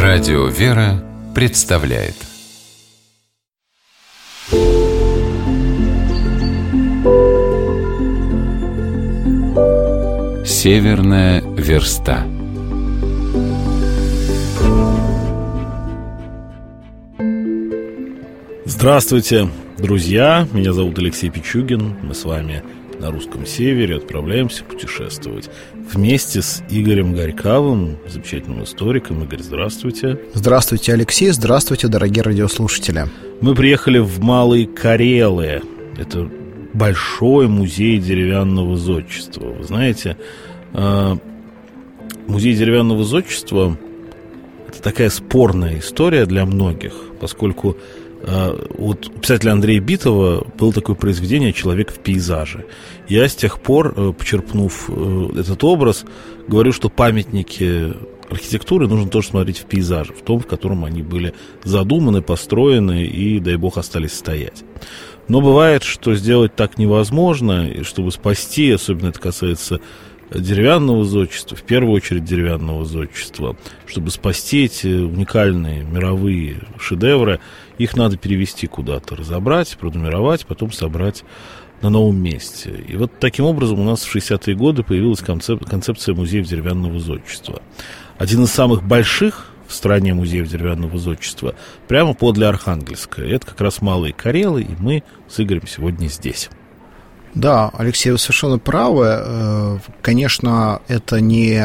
Радио «Вера» представляет «Северная верста». Здравствуйте, друзья! Меня зовут Алексей Пичугин. Мы с вами на русском севере отправляемся путешествовать вместе с Игорем Горьковым, замечательным историком. Игорь, здравствуйте. Здравствуйте, Алексей. Здравствуйте, дорогие радиослушатели. Мы приехали в Малые Карелы. Это большой музей деревянного зодчества. Вы знаете, музей деревянного зодчества — это такая спорная история для многих, поскольку вот у писателя Андрея Битова было такое произведение «Человек в пейзаже». Я с тех пор, почерпнув этот образ, говорю, что памятники архитектуры нужно тоже смотреть в пейзаже, в том, в котором они были задуманы, построены и, дай бог, остались стоять. Но бывает, что сделать так невозможно, и чтобы спасти, особенно это касается деревянного зодчества, в первую очередь деревянного зодчества, чтобы спасти эти уникальные мировые шедевры, их надо перевести куда-то, разобрать, пронумеровать, потом собрать на новом месте. И вот таким образом у нас в 60-е годы появилась концепция музеев деревянного зодчества. Один из самых больших в стране музеев деревянного зодчества прямо подле Архангельска. Это как раз Малые Карелы, и мы с Игорем сегодня здесь. Да, Алексей, вы совершенно правы. Конечно, это не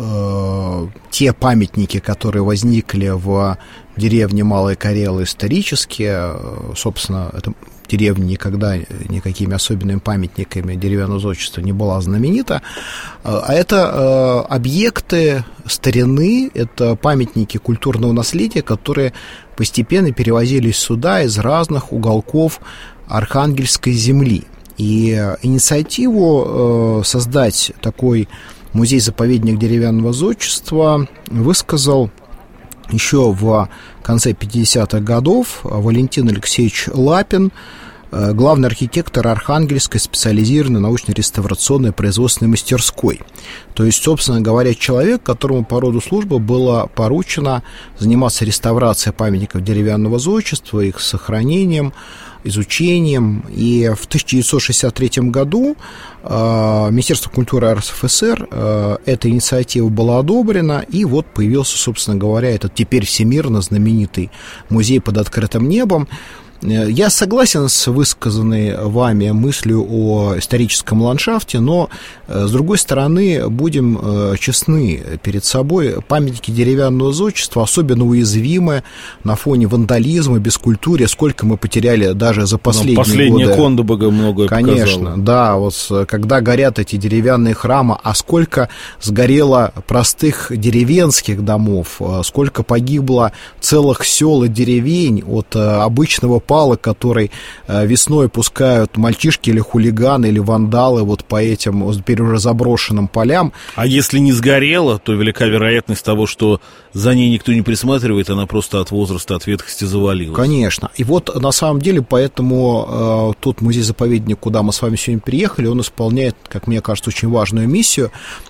те памятники, которые возникли в деревне Малые Карелы исторически. Собственно, эта деревня никогда никакими особенными памятниками деревянного зодчества не была знаменита. А это объекты старины, это памятники культурного наследия, которые постепенно перевозились сюда из разных уголков Архангельской земли. И инициативу создать такой музей-заповедник деревянного зодчества высказал еще в конце 50-х годов Валентин Алексеевич Лапин, главный архитектор Архангельской специализированной научно-реставрационной производственной мастерской. То есть, собственно говоря, человек, которому по роду службы было поручено заниматься реставрацией памятников деревянного зодчества, их сохранением, изучением. И в 1963 году Министерство культуры РСФСР эта инициатива была одобрена, и вот появился, собственно говоря, этот теперь всемирно знаменитый музей под открытым небом. Я согласен с высказанной вами мыслью о историческом ландшафте, но, с другой стороны, будем честны перед собой, памятники деревянного зодчества особенно уязвимы на фоне вандализма, бескультурья, сколько мы потеряли даже за последние годы. Последняя Кондабага многое показала. Конечно, да, вот когда горят эти деревянные храмы, а сколько сгорело простых деревенских домов, сколько погибло целых сел и деревень от обычного пала, который весной пускают мальчишки или хулиганы, или вандалы вот по этим теперь уже заброшенным полям. А если не сгорела, то велика вероятность того, что за ней никто не присматривает, она просто от возраста, от ветхости завалилась. Конечно. И вот на самом деле поэтому тот музей-заповедник, куда мы с вами сегодня приехали, он исполняет, как мне кажется, очень важную миссию.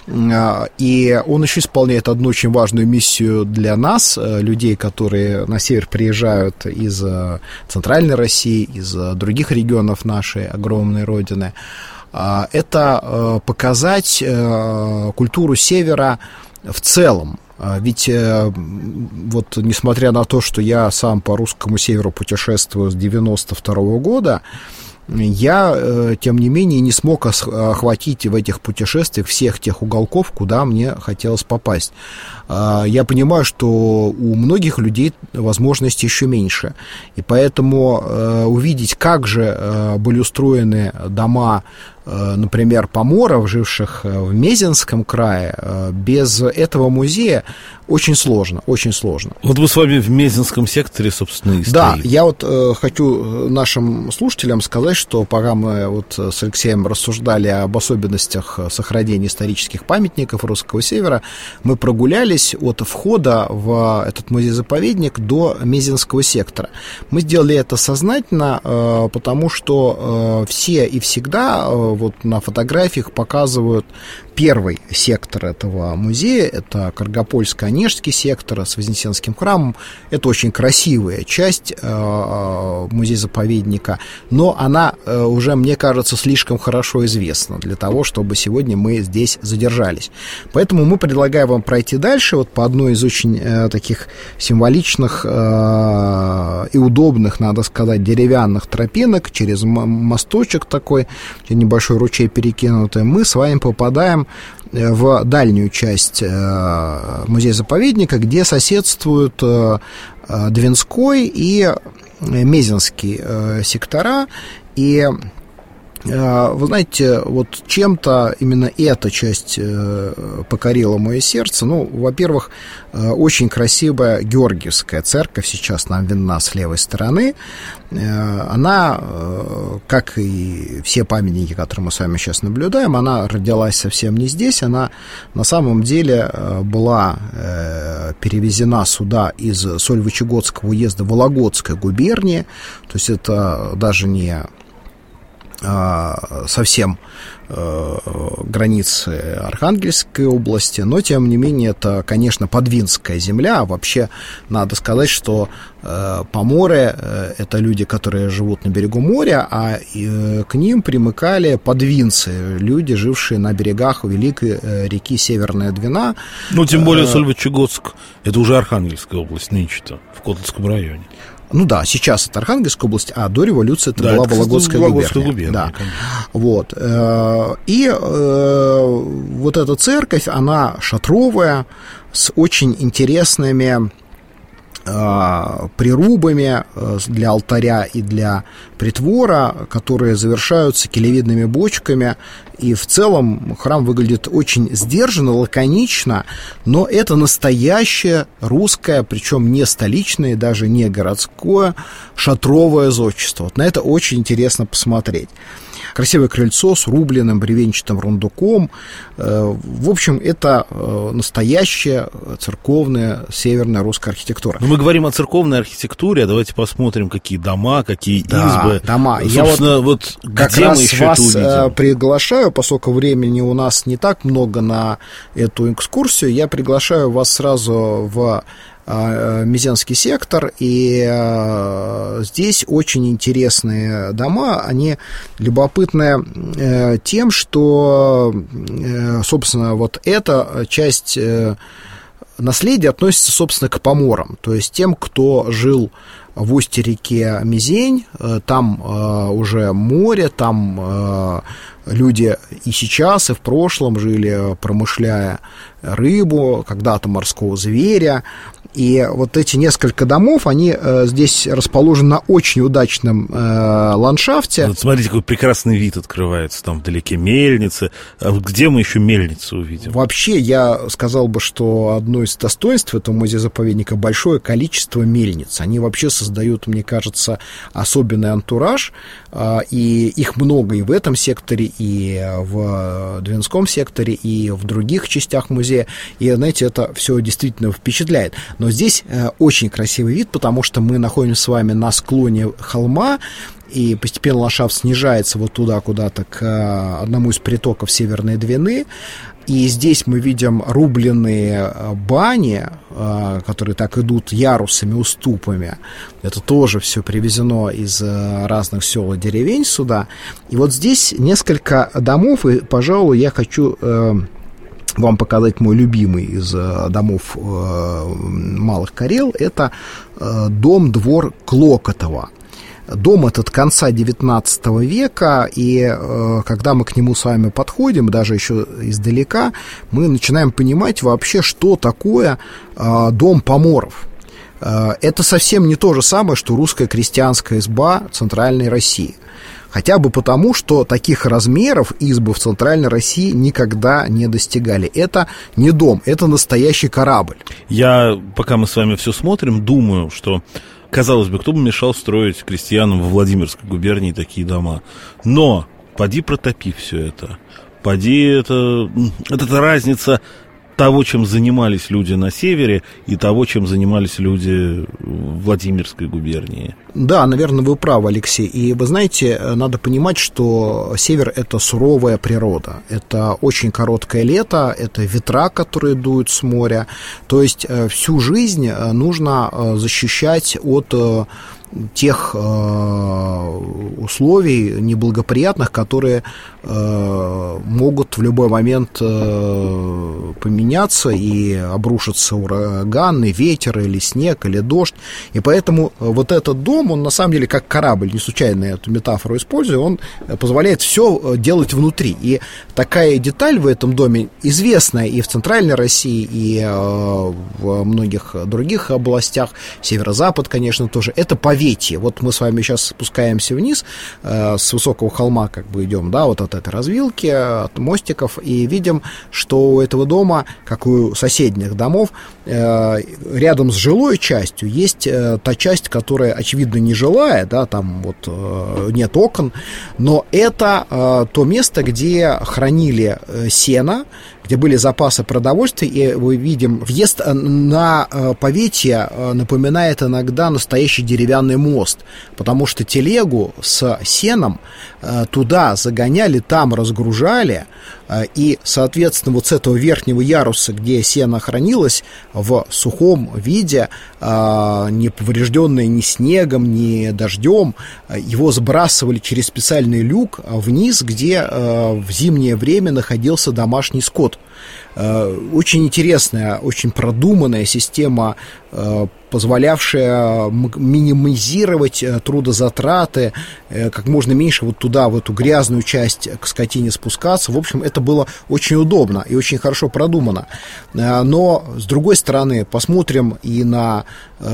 И он еще исполняет одну очень важную миссию для нас, людей, которые на север приезжают из Центральной России, из других регионов нашей огромной родины. Это показать культуру севера в целом. Ведь вот несмотря на то, что я сам по русскому северу путешествую с 92 года, я, тем не менее, не смог охватить в этих путешествиях всех тех уголков, куда мне хотелось попасть. Я понимаю, что у многих людей возможностей еще меньше, и поэтому увидеть, как же были устроены дома, например, поморов, живших в Мезенском крае, без этого музея очень сложно, очень сложно. Вот мы с вами в Мезенском секторе, собственно, и стоим. Да, я вот хочу нашим слушателям сказать, что пока мы вот с Алексеем рассуждали об особенностях сохранения исторических памятников русского севера, мы прогулялись от входа в этот музей-заповедник до Мезенского сектора. Мы сделали это сознательно, потому что все и всегда вот на фотографиях показывают первый сектор этого музея, это Каргопольско-Онежский сектор с Вознесенским храмом. Это очень красивая часть музея-заповедника, но она уже, мне кажется, слишком хорошо известна для того, чтобы сегодня мы здесь задержались. Поэтому мы предлагаем вам пройти дальше вот по одной из очень таких символичных и удобных, надо сказать, деревянных тропинок через мосточек такой, небольшой ручей перекинутый. Мы с вами попадаем в дальнюю часть музея-заповедника, где соседствуют Двинской и Мезенский сектора. И вы знаете, вот чем-то именно эта часть покорила мое сердце. Ну, во-первых, очень красивая Георгиевская церковь сейчас нам видна с левой стороны. Она, как и все памятники, которые мы с вами сейчас наблюдаем, она родилась совсем не здесь. Она на самом деле была перевезена сюда из Сольвычегодского уезда Вологодской губернии. То есть это даже не совсем границы Архангельской области, но, тем не менее, это, конечно, подвинская земля. А вообще, надо сказать, что поморы — это люди, которые живут на берегу моря, а к ним примыкали подвинцы, люди, жившие на берегах великой реки Северная Двина. Ну, тем более Сольвычегодск — это уже Архангельская область нынче-то, в Котловском районе. Ну да, сейчас это Архангельская область, а до революции это была Вологодская губерния. Да. Вот. И вот эта церковь, она шатровая, с очень интересными прирубами для алтаря и для притвора, которые завершаются килевидными бочками. И в целом храм выглядит очень сдержанно, лаконично, но это настоящее русское, причем не столичное, даже не городское, шатровое зодчество. Вот на это очень интересно посмотреть. Красивое крыльцо с рубленым бревенчатым рундуком. В общем, это настоящая церковная северная русская архитектура. Но мы говорим о церковной архитектуре, а давайте посмотрим, какие дома, какие избы. Дома. Собственно, вот как где раз мы еще вас это увидим? Приглашаю, поскольку времени у нас не так много на эту экскурсию, я приглашаю вас сразу в Мезенский сектор, и здесь очень интересные дома. Они любопытны тем, что, собственно, вот эта часть наследия относится, собственно, к поморам, то есть тем, кто жил в устье реки Мезень. Там уже море, там люди и сейчас, и в прошлом жили, промышляя рыбу, когда-то морского зверя. И вот эти несколько домов, они здесь расположены на очень удачном ландшафте. Вот смотрите, какой прекрасный вид открывается. Там вдалеке мельницы. А вот где мы еще мельницу увидим? Вообще, я сказал бы, что одно из достоинств этого музея-заповедника — большое количество мельниц. Они вообще создают, мне кажется, особенный антураж. И их много и в этом секторе, и в Двинском секторе, и в других частях музея. И, знаете, это все действительно впечатляет. Но здесь очень красивый вид, потому что мы находимся с вами на склоне холма, и постепенно ландшафт снижается вот туда, куда-то к одному из притоков Северной Двины. И здесь мы видим рубленые бани, которые так идут ярусами, уступами. Это тоже все привезено из разных сел и деревень сюда. И вот здесь несколько домов, и, пожалуй, я хочу вам показать мой любимый из домов Малых Карел. Это дом-двор Клокотова. Дом этот конца XIX века, и когда мы к нему с вами подходим, даже еще издалека, мы начинаем понимать вообще, что такое дом поморов. Это совсем не то же самое, что русская крестьянская изба центральной России. Хотя бы потому, что таких размеров избы в центральной России никогда не достигали. Это не дом, это настоящий корабль. Я, пока мы с вами все смотрим, думаю, что, казалось бы, кто бы мешал строить крестьянам во Владимирской губернии такие дома. Но поди протопи все это. Поди это разница того, чем занимались люди на севере, и того, чем занимались люди в Владимирской губернии. Да, наверное, вы правы, Алексей. И вы знаете, надо понимать, что север – это суровая природа. Это очень короткое лето, это ветра, которые дуют с моря. То есть всю жизнь нужно защищать от тех условий неблагоприятных, которые могут в любой момент поменяться и обрушиться ураган, и ветер, или снег, или дождь. И поэтому вот этот дом, он на самом деле как корабль, не случайно эту метафору использую, он позволяет все делать внутри. И такая деталь в этом доме известная и в Центральной России, и в многих других областях, северо-запад, конечно, тоже, это Поветье. Вот мы с вами сейчас спускаемся вниз, с высокого холма как бы идем, да, вот от этой развилки, от мостиков, и видим, что у этого дома, как у соседних домов, рядом с жилой частью есть та часть, которая, очевидно, не жилая, да, там вот нет окон, но это то место, где хранили сено, где были запасы продовольствия, и мы видим, въезд на Поветье напоминает иногда настоящий деревянный мост, потому что телегу с сеном туда загоняли, там разгружали, и, соответственно, вот с этого верхнего яруса, где сено хранилось, в сухом виде, не поврежденное ни снегом, ни дождем, его сбрасывали через специальный люк вниз, где в зимнее время находился домашний скот. Очень интересная, очень продуманная система, позволявшая минимизировать трудозатраты, как можно меньше вот туда, в эту грязную часть к скотине спускаться. В общем, это было очень удобно и очень хорошо продумано. Но, с другой стороны, посмотрим и на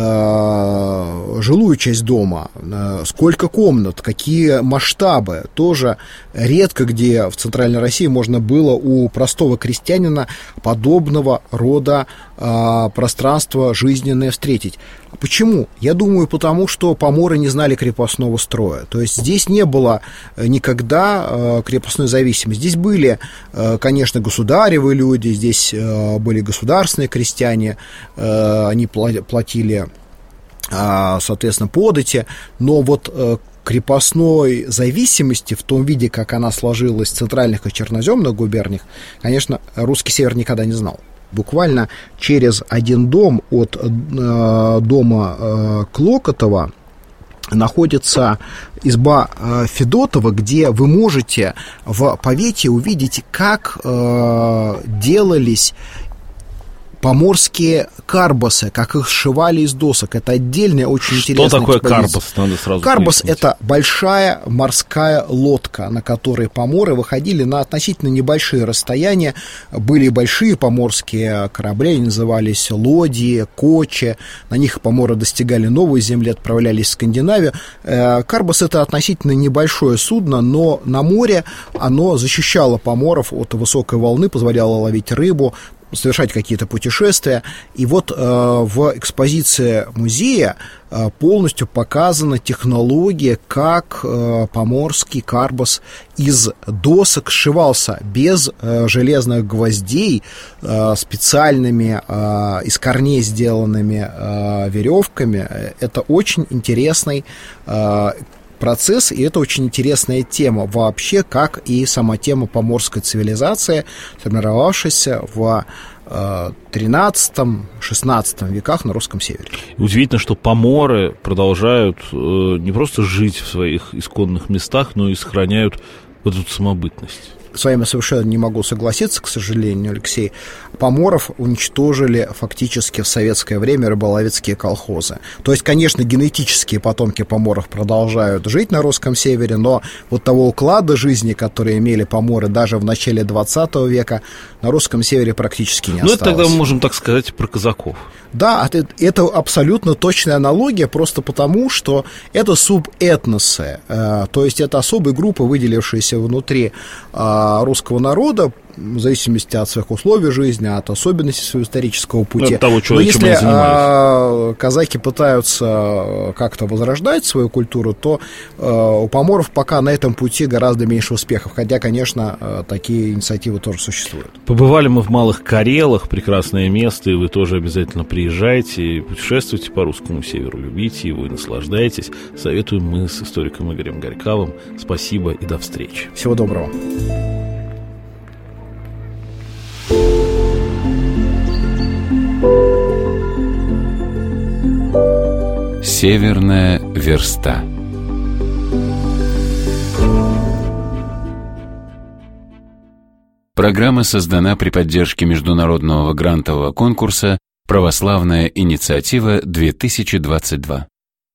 жилую часть дома. Сколько комнат, какие масштабы. Тоже редко где в Центральной России можно было у простого крестьянина подобного рода пространство жизненное встретить. Почему? Я думаю, потому что поморы не знали крепостного строя. То есть здесь не было никогда крепостной зависимости. Здесь были, конечно, государевы люди, здесь были государственные крестьяне, они платили, соответственно, подати, но вот крепостной зависимости в том виде, как она сложилась в центральных и черноземных губерниях, конечно, русский север никогда не знал. Буквально через один дом от дома Клокотова находится изба Федотова, где вы можете в Поветье увидеть, как делались поморские карбасы, как их сшивали из досок. Это отдельная, очень интересная экспозиция. Что такое карбас? Надо сразу карбас – это большая морская лодка, на которой поморы выходили на относительно небольшие расстояния. Были большие поморские корабли, они назывались лодьи, кочи. На них поморы достигали новой земли, отправлялись в Скандинавию. Карбас – это относительно небольшое судно, но на море оно защищало поморов от высокой волны, позволяло ловить рыбу, совершать какие-то путешествия. И вот в экспозиции музея полностью показана технология, как поморский карбас из досок сшивался без железных гвоздей, специальными из корней сделанными веревками. Это очень интересный процесс, и это очень интересная тема вообще, как и сама тема поморской цивилизации, сформировавшаяся в 13-16 веках на русском севере. Удивительно, что поморы продолжают не просто жить в своих исконных местах, но и сохраняют вот эту самобытность. С вами совершенно не могу согласиться, к сожалению, Алексей. Поморов уничтожили фактически в советское время рыболовецкие колхозы. То есть, конечно, генетические потомки поморов продолжают жить на русском севере, но вот того уклада жизни, который имели поморы даже в начале 20 века, на русском севере практически не осталось. Ну, это тогда мы можем так сказать про казаков. Да, это абсолютно точная аналогия, просто потому, что это субэтносы, то есть это особые группы, выделившиеся внутри русского народа, в зависимости от своих условий жизни, от особенностей своего исторического пути. От того, но если казаки пытаются как-то возрождать свою культуру, то у поморов пока на этом пути гораздо меньше успехов, хотя, конечно, такие инициативы тоже существуют. Побывали мы в Малых Карелах, прекрасное место, и вы тоже обязательно приезжайте и путешествуйте по русскому северу, любите его и наслаждайтесь. Советуем мы с историком Игорем Горьковым. Спасибо и до встречи. Всего доброго. Северная верста. Программа создана при поддержке международного грантового конкурса «Православная инициатива-2022».